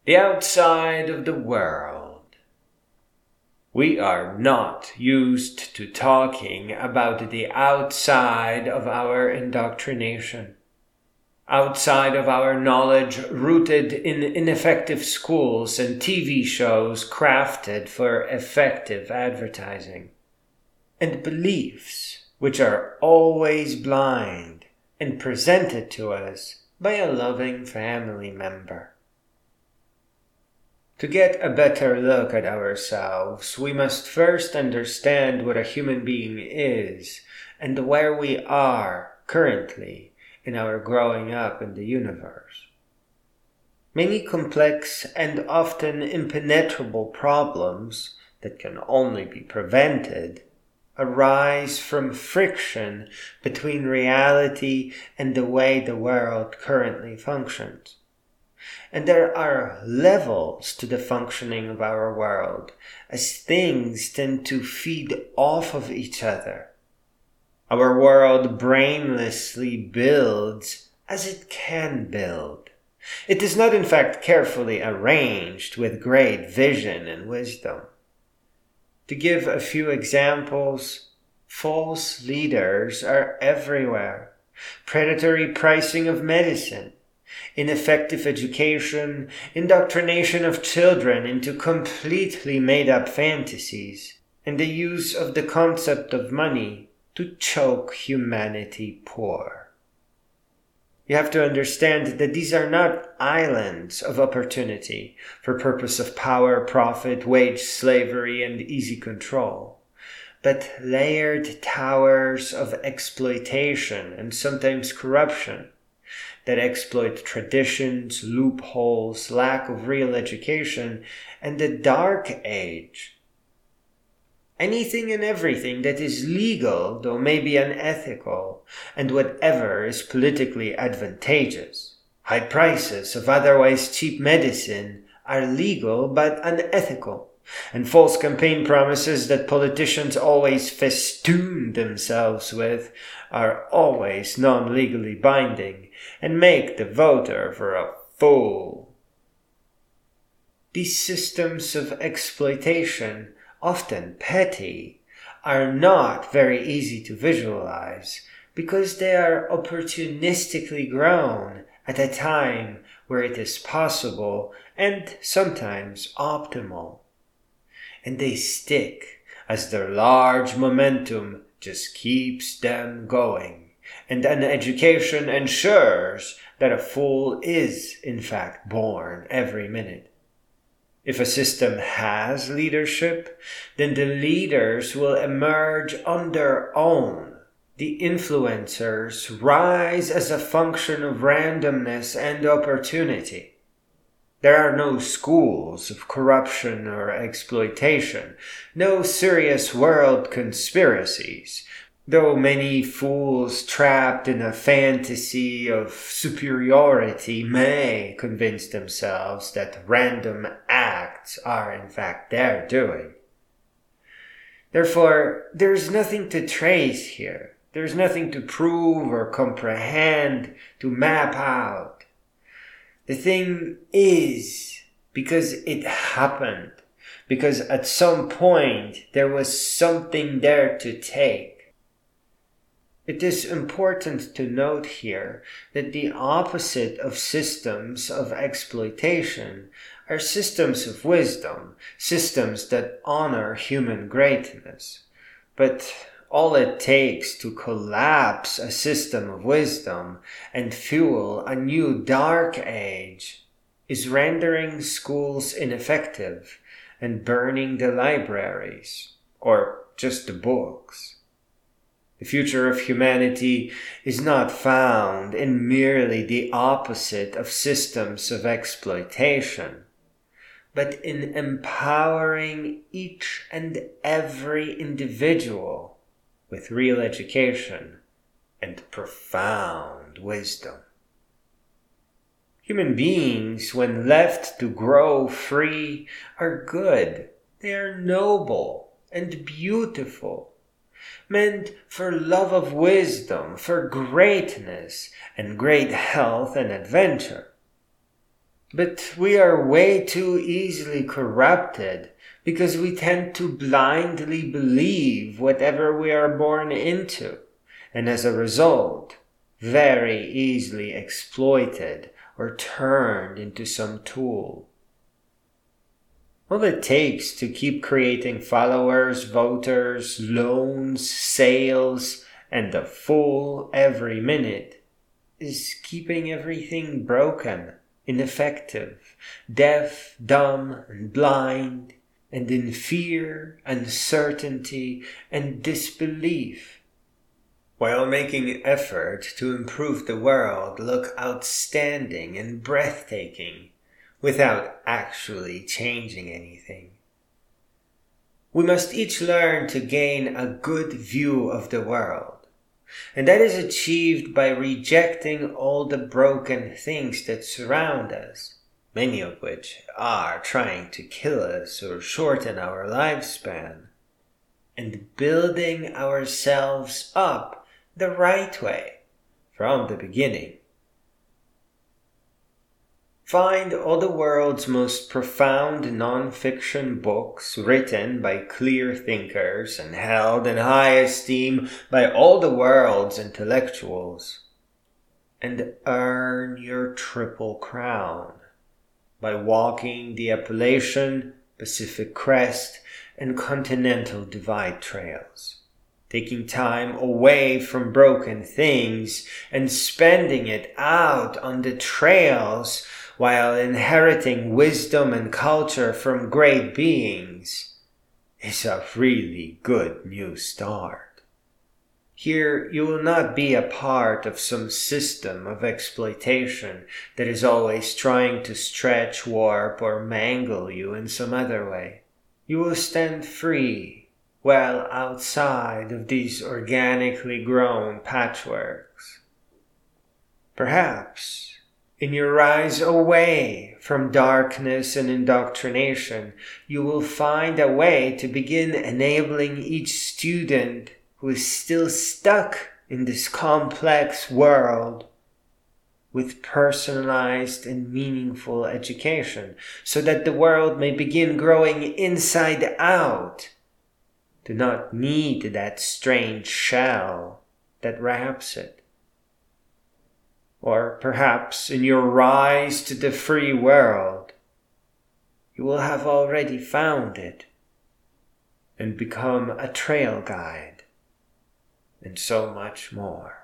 The outside of the world. We are not used to talking about the outside of our indoctrination, outside of our knowledge rooted in ineffective schools and TV shows crafted for effective advertising, and beliefs which are always blind and presented to us by a loving family member. To get a better look at ourselves, we must first understand what a human being is and where we are currently in our growing up in the universe. Many complex and often impenetrable problems that can only be prevented arise from friction between reality and the way the world currently functions. And there are levels to the functioning of our world, as things tend to feed off of each other. Our world brainlessly builds as it can build. It is not in fact carefully arranged with great vision and wisdom. To give a few examples, false leaders are everywhere. Predatory pricing of medicine, ineffective education, indoctrination of children into completely made-up fantasies, and the use of the concept of money to choke humanity poor. You have to understand that these are not islands of opportunity for purpose of power, profit, wage slavery, and easy control, but layered towers of exploitation and sometimes corruption that exploit traditions, loopholes, lack of real education, and the dark age. Anything and everything that is legal, though maybe unethical, and whatever is politically advantageous. High prices of otherwise cheap medicine are legal but unethical, and false campaign promises that politicians always festoon themselves with are always non-legally binding and make the voter for a fool. These systems of exploitation, often petty, are not very easy to visualize because they are opportunistically grown at a time where it is possible and sometimes optimal. And they stick as their large momentum just keeps them going, and an education ensures that a fool is in fact born every minute. If a system has leadership, then the leaders will emerge on their own. The influencers rise as a function of randomness and opportunity. There are no schools of corruption or exploitation, no serious world conspiracies, though many fools trapped in a fantasy of superiority may convince themselves that random acts are in fact their doing. Therefore, there is nothing to trace here. There is nothing to prove or comprehend, to map out. The thing is, because it happened, because at some point there was something there to take. It is important to note here that the opposite of systems of exploitation are systems of wisdom, systems that honor human greatness. But all it takes to collapse a system of wisdom and fuel a new dark age is rendering schools ineffective and burning the libraries, or just the books. The future of humanity is not found in merely the opposite of systems of exploitation, but in empowering each and every individual with real education and profound wisdom. Human beings, when left to grow free, are good. They are noble and beautiful, meant for love of wisdom, for greatness and great health and adventure. But we are way too easily corrupted because we tend to blindly believe whatever we are born into, and as a result, very easily exploited or turned into some tool. All it takes to keep creating followers, voters, loans, sales, and the fool every minute is keeping everything broken, ineffective, deaf, dumb, and blind, and in fear, uncertainty, and disbelief, while making effort to improve the world look outstanding and breathtaking, without actually changing anything. We must each learn to gain a good view of the world, and that is achieved by rejecting all the broken things that surround us, many of which are trying to kill us or shorten our lifespan, and building ourselves up the right way from the beginning. Find all the world's most profound non-fiction books written by clear thinkers and held in high esteem by all the world's intellectuals, and earn your triple crown by walking the Appalachian, Pacific Crest, and Continental Divide trails, taking time away from broken things and spending it out on the trails while inheriting wisdom and culture from great beings, is a really good new start. Here you will not be a part of some system of exploitation that is always trying to stretch, warp, or mangle you in some other way. You will stand free, well outside of these organically grown patchworks. Perhaps in your rise away from darkness and indoctrination, you will find a way to begin enabling each student who is still stuck in this complex world with personalized and meaningful education, so that the world may begin growing inside out. Do not need that strange shell that wraps it. Or perhaps in your rise to the free world, you will have already found it and become a trail guide, and so much more.